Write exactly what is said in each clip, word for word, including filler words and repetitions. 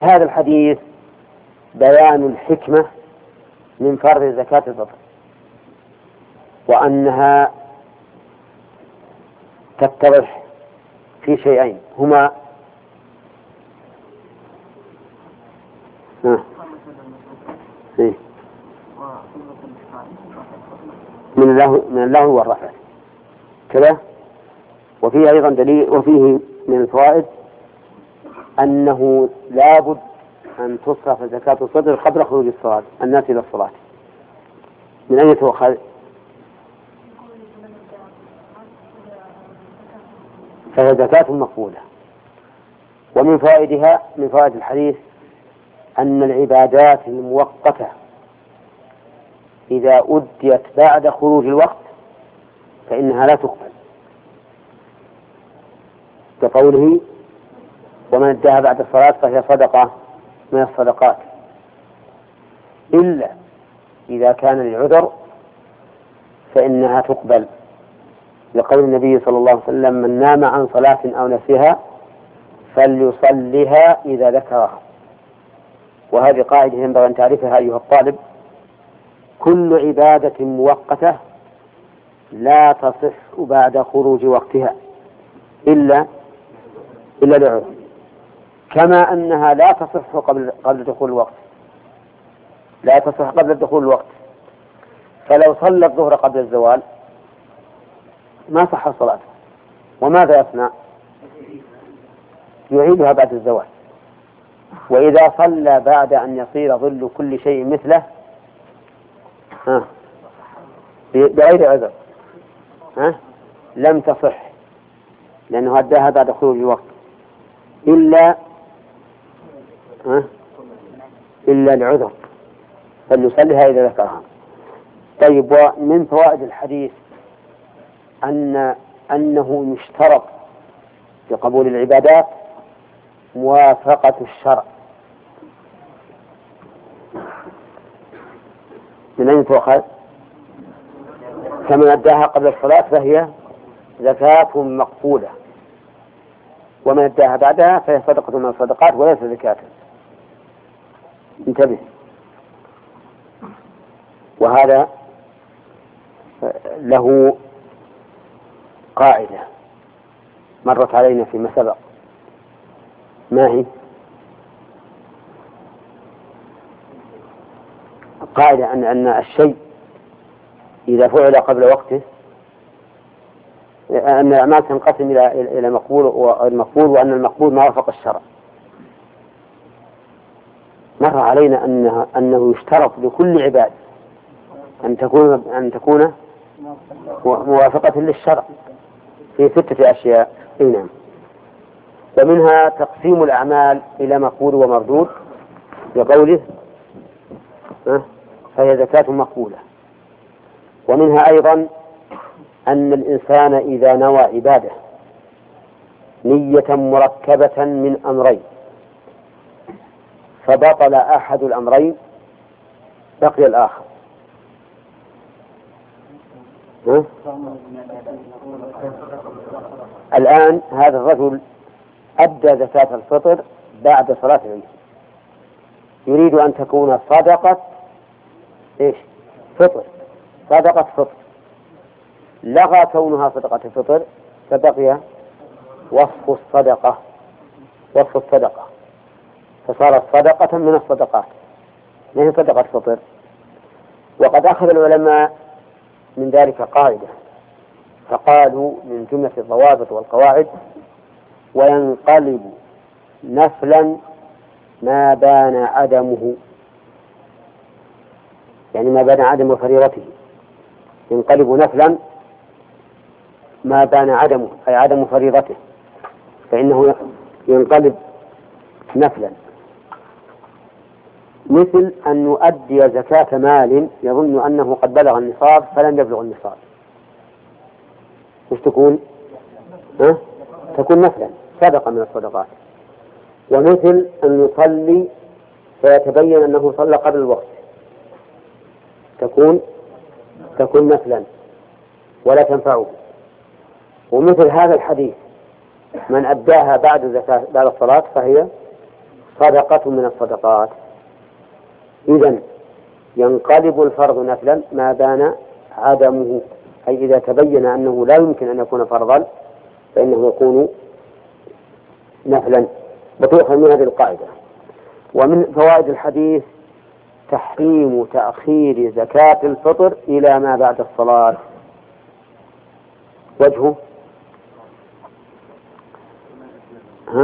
هذا الحديث بيان الحكمة من فرض زكاة الفطر، وأنها تتضح في شيئين هما إيه؟ من الله من الله والرفع كذا. وفيه أيضا دليل، وفيه من الفوائد أنه لابد أن تصرف زكاة الفطر قبل خروج الصلاة الناس إلى الصلاة. من أين تؤخذ؟ فهي زكاة مقبولة. ومن فوائدها من فوائد الحديث أن العبادات المؤقتة إذا أديت بعد خروج الوقت فإنها لا تقبل، كقوله ومن اداها بعد الصلاة فهي صدقة من الصدقات، إلا إذا كان العذر فإنها تقبل، لقول النبي صلى الله عليه وسلم من نام عن صلاة أو نسيها فليصلها إذا ذكرها. وهذه قاعدة ينبغي أن تعرفها أيها الطالب: كل عبادة مؤقتة لا تصح بعد خروج وقتها إلا إلا لعذر، كما أنها لا تصح قبل قبل دخول الوقت، لا تصح قبل دخول الوقت. فلو صلى الظهر قبل الزوال ما صح صلاته، وماذا يصنع؟ يعيدها بعد الزوال. وإذا صلى بعد أن يصير ظل كل شيء مثله ها بغير عذر ها لم تصح، لأنه أداها بعد خروج الوقت إلا ها إلا العذر، فليصليها إذا ذكرها. طيب، ومن فوائد الحديث أن أنه يشترط في قبول العبادات موافقة الشرع. من أين تؤخذ؟ كمن أداها قبل الصلاة فهي زكاة مقبولة، ومن أداها بعدها فهي صدقة من الصدقات وليس زكاة. انتبه. وهذا له قاعدة مرت علينا فيما سبق. ما هي؟ قاعدة أن أن الشيء إذا فعل قبل وقته أن الأعمال تنقسم إلى إلى مقبول وغير مقبول، وأن المقبول ما وافق الشرع. مر علينا أنه أنه يشترط لكل عباد أن تكون أن تكون موافقة للشرع في ستة أشياء. نعم. ومنها تقسيم الأعمال إلى مقبول ومردود بقوله فهي زكاة مقبولة. ومنها أيضا أن الإنسان إذا نوى عبادة نية مركبة من أمرين فبطل أحد الأمرين بقي الآخر. ها؟ الآن هذا الرجل أدى زكاة الفطر بعد صلاة العيد، يريد أن تكون صدقة إيش؟ فطر، صدقة فطر. لغى كونها صدقة فطر فبقي وصف الصدقة، وصف الصدقة، فصارت صدقة من الصدقات، ما هي صدقة فطر. وقد أخذ العلماء من ذلك قاعدة، فقالوا من جملة الضوابط والقواعد: وينقلب نفلا ما بان عدمه، يعني ما بان عدم فريضته، ينقلب نفلا ما بان عدمه أي عدم فريضته، فإنه ينقلب نفلا. مثل أن يؤدي زكاة مال يظن أنه قد بلغ النصاب فلم يبلغ النصاب، وش تكون؟ ها؟ تكون نفلا، صدقة من الصدقات. ومثل أن يصلي فيتبين أنه صلى قبل الوقت، تكون تكون نفلا ولا تنفعه. ومثل هذا الحديث من أداها بعد زكاة بعد الصلاة فهي صدقة من الصدقات. إذن ينقلب الفرض نفلا ما بان عدمه، أي إذا تبين أنه لا يمكن أن يكون فرضا فإنه يكون نفلا. وتؤخذ من هذه القاعدة. ومن فوائد الحديث تحريم تأخير زكاة الفطر إلى ما بعد الصلاة. وجهه ها؟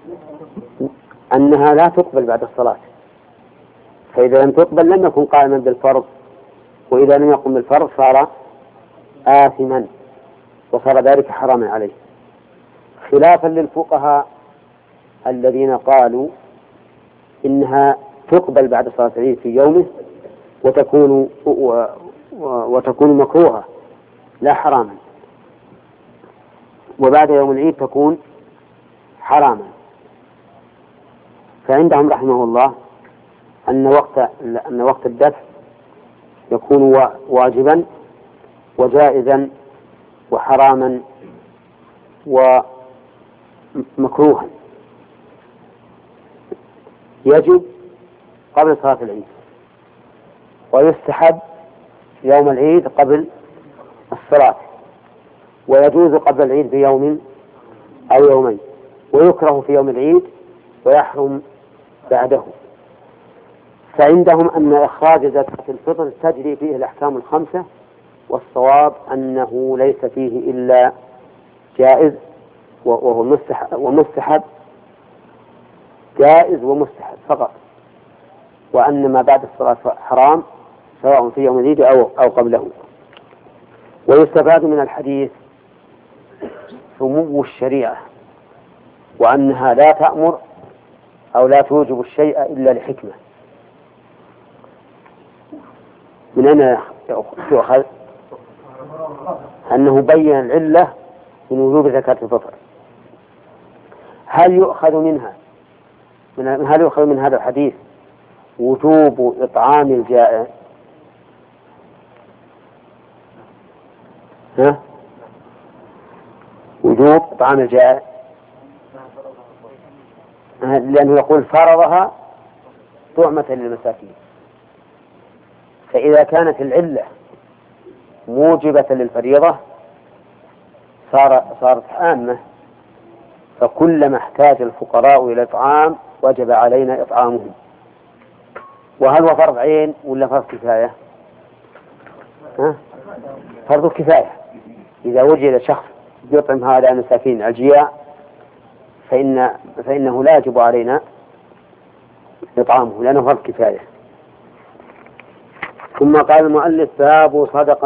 أنها لا تقبل بعد الصلاة، فإذا لم تقبل لم يكن قائما بالفرض، وإذا لم يقم بالفرض صار آثما وصار ذلك حراما عليه، خلافا للفقهاء الذين قالوا إنها تقبل بعد صلاة العيد في يومه وتكون و... وتكون مكروهة لا حراما، وبعد يوم العيد تكون حراما. فعندهم رحمه الله أن وقت أن وقت الدفع يكون واجبا وجائزا وحراما ومكروها. يجب قبل صلاة العيد، ويستحب يوم العيد قبل الصلاة، ويجوز قبل العيد بيوم أو يومين، ويكره في يوم العيد ويحرم بعده. فعندهم أن إخراج زكاة الفطر تجري فيه الأحكام الخمسة، والصواب أنه ليس فيه إلا جائز وهو مستحب ومستحب جائز ومستحب فقط، وأن ما بعد الصلاة حرام سواء في يوم العيد أو أو قبله. ويستفاد من الحديث سمو الشريعة، وأنها لا تأمر أو لا توجب الشيء إلا لحكمة. من أين يؤخذ؟ أنه بين العلة من وجوب زكاة الفطر. هل يؤخذ منها من هل يؤخذ من هذا الحديث وجوب إطعام الجائع؟ ها؟ وجوب إطعام الجائع، لأنه يقول فرضها طعمة للمساكين. فإذا كانت العلة موجبة للفريضة صار صارت عامة، فكلما احتاج الفقراء إلى إطعام وجب علينا إطعامهم. وهل هو فرض عين ولا فرض كفاية؟ ها؟ فرض كفاية. إذا وجد شخص يطعم هؤلاء المساكين الجياع فإن فإنه لا يجب علينا إطعامه لأنه فرض كفاية. ثم قال المؤلف: باب صدقة